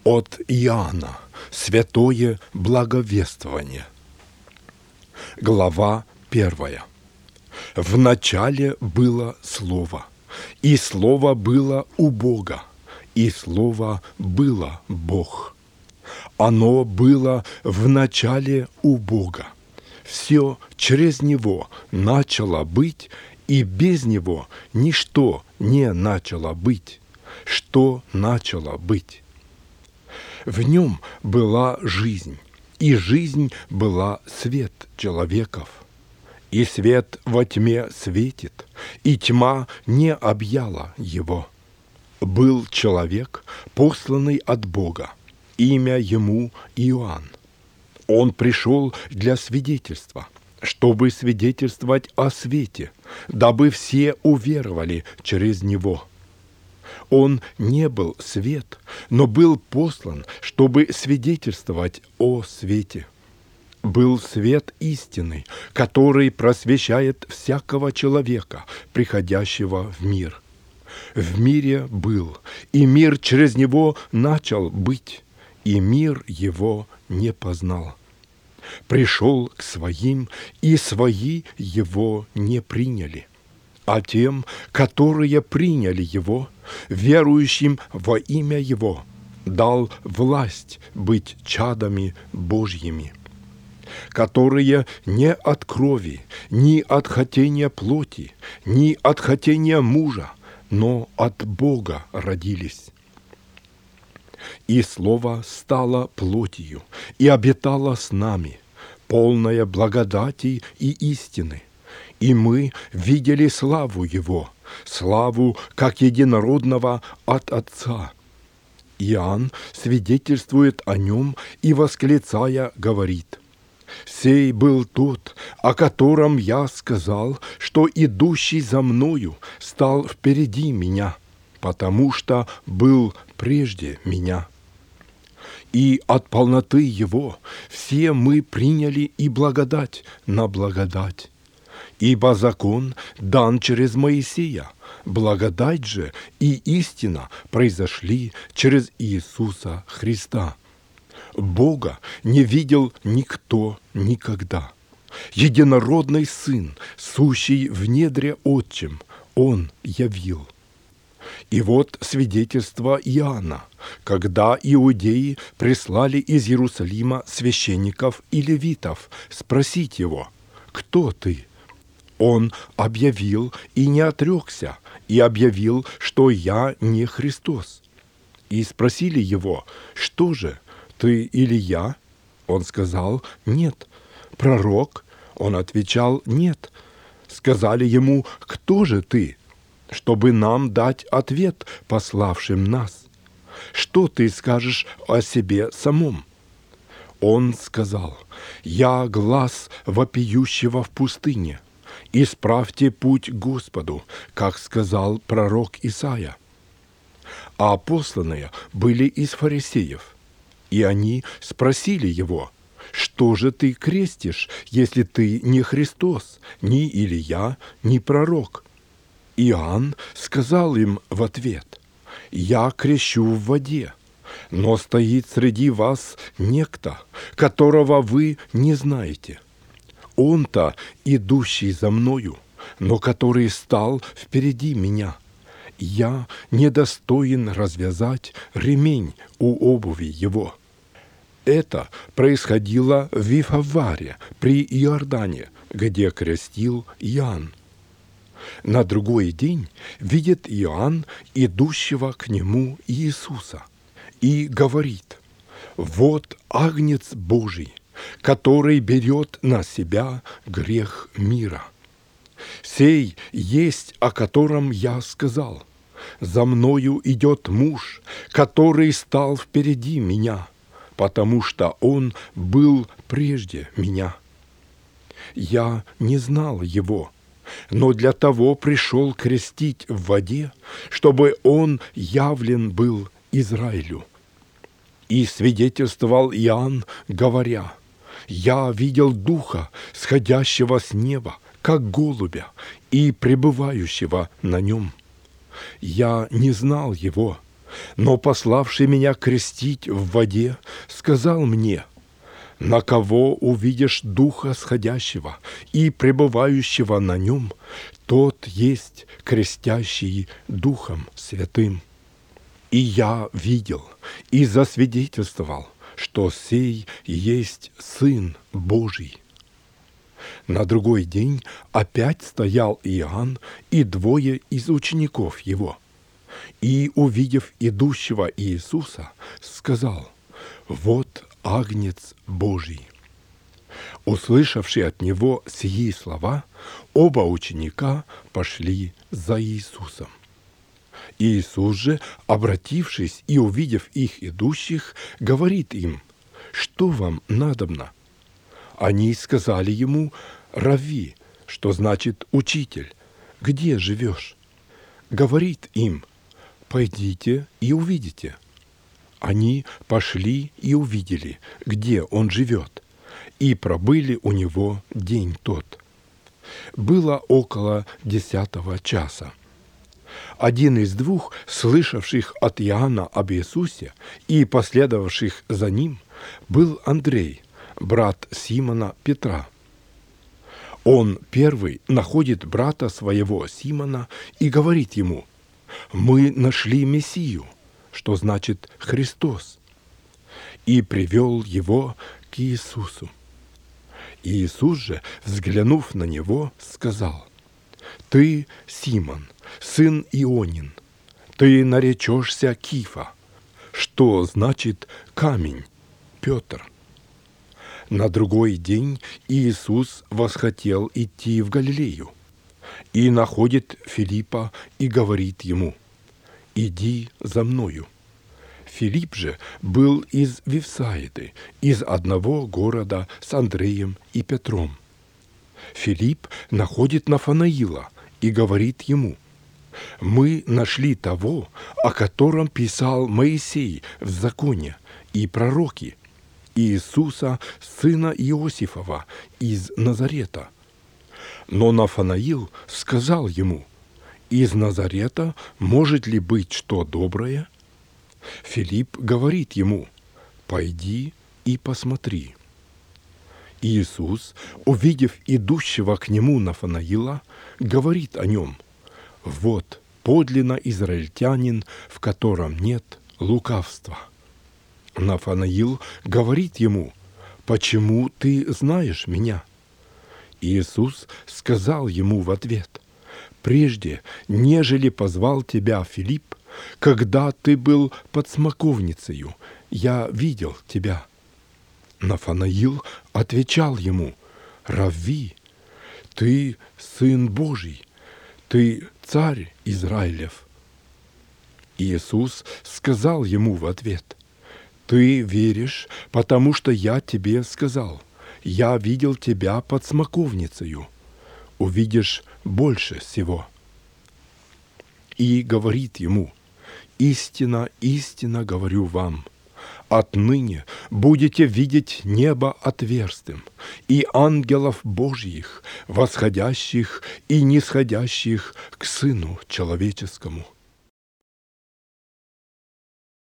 От Иоанна. Святое благовествование. Глава 1. В начале было Слово, и Слово было у Бога, и Слово было Бог. Оно было в начале у Бога. Все через Него начало быть, и без Него ничто не начало быть, что начало быть. В Нем была жизнь, и жизнь была свет человеков. И свет во тьме светит, и тьма не объяла его. Был человек, посланный от Бога, имя ему Иоанн. Он пришел для свидетельства, чтобы свидетельствовать о свете, дабы все уверовали через него. Он не был свет, но был послан, чтобы свидетельствовать о свете. Был свет истины, который просвещает всякого человека, приходящего в мир. В мире был, и мир через него начал быть, и мир его не познал. Пришел к своим, и свои его не приняли. А тем, которые приняли его, верующим во имя его, дал власть быть чадами Божьими, которые не от крови, ни от хотения плоти, ни от хотения мужа, но от Бога родились. И Слово стало плотью и обитало с нами, полное благодати и истины. И мы видели славу Его, славу как единородного от Отца. Иоанн свидетельствует о Нем и, восклицая, говорит: «Сей был тот, о котором я сказал, что идущий за мною стал впереди меня, потому что был прежде меня». И от полноты Его все мы приняли и благодать на благодать. Ибо закон дан через Моисея, благодать же и истина произошли через Иисуса Христа. Бога не видел никто никогда. Единородный Сын, сущий в недре Отчим, Он явил. И вот свидетельство Иоанна, когда иудеи прислали из Иерусалима священников и левитов спросить его: «Кто ты?» Он объявил и не отрекся, и объявил, что «я не Христос». И спросили его: «Что же, ты Илия?» Он сказал: «Нет». «Пророк?» Он отвечал: «Нет». Сказали ему: «Кто же ты?» Чтобы нам дать ответ пославшим нас. «Что ты скажешь о себе самом?» Он сказал: «Я глас вопиющего в пустыне. Исправьте путь Господу, как сказал пророк Исаия». А посланные были из фарисеев, и они спросили его: «Что же ты крестишь, если ты не Христос, ни Илия, ни пророк?» Иоанн сказал им в ответ: «Я крещу в воде, но стоит среди вас некто, которого вы не знаете. Он-то, идущий за мною, но который стал впереди меня. Я недостоин развязать ремень у обуви его». Это происходило в Вифаваре при Иордане, где крестил Иоанн. На другой день видит Иоанн идущего к нему Иисуса и говорит: «Вот Агнец Божий, который берет на себя грех мира. Сей есть, о котором я сказал: за мною идет муж, который стал впереди меня, потому что он был прежде меня. Я не знал его, но для того пришел крестить в воде, чтобы он явлен был Израилю». И свидетельствовал Иоанн, говоря: «Я видел Духа, сходящего с неба, как голубя, и пребывающего на нем. Я не знал его, Но пославший меня крестить в воде сказал мне: на кого увидишь Духа сходящего и пребывающего на нем, тот есть крестящий Духом Святым. И я видел и засвидетельствовал, что сей есть Сын Божий. На другой день опять стоял Иоанн и двое из учеников его. И, увидев идущего Иисуса, сказал: «Вот Агнец Божий». Услышавшие от него сии слова, оба ученика пошли за Иисусом. Иисус же, обратившись и увидев их идущих, говорит им: «Что вам надобно?» Они сказали ему: «Равви», что значит «учитель», «где живешь?» Говорит им: «Пойдите и увидите». Они пошли и увидели, где он живет, и пробыли у него день тот. Было около 10 часа. Один из двух, слышавших от Иоанна об Иисусе и последовавших за ним, был Андрей, брат Симона Петра. Он первый находит брата своего Симона и говорит ему: «Мы нашли Мессию», что значит «Христос», и привел его к Иисусу. Иисус же, взглянув на него, сказал: «Ты, Симон, сын Ионин, ты наречешься Кифа», что значит «камень», Петр. На другой день Иисус восхотел идти в Галилею и находит Филиппа и говорит ему: «Иди за мною». Филипп же был из Вифсаиды, из одного города с Андреем и Петром. Филипп находит Нафанаила и говорит ему: «Мы нашли того, о котором писал Моисей в законе и пророки, Иисуса, сына Иосифова, из Назарета». Но Нафанаил сказал ему: «Из Назарета может ли быть что доброе?» Филипп говорит ему: «Пойди и посмотри». Иисус, увидев идущего к нему Нафанаила, говорит о нем: «Вот подлинно израильтянин, в котором нет лукавства». Нафанаил говорит ему: «Почему ты знаешь меня?» Иисус сказал ему в ответ: «Прежде, нежели позвал тебя Филипп, когда ты был под смоковницею, я видел тебя». Нафанаил отвечал ему: «Равви, ты Сын Божий, ты Царь Израилев». Иисус сказал ему в ответ: «Ты веришь, потому что я тебе сказал: я видел тебя под смоковницею, увидишь больше всего». И говорит ему: «Истинно, истинно говорю вам, отныне будете видеть небо отверстым и ангелов Божьих, восходящих и нисходящих к Сыну Человеческому».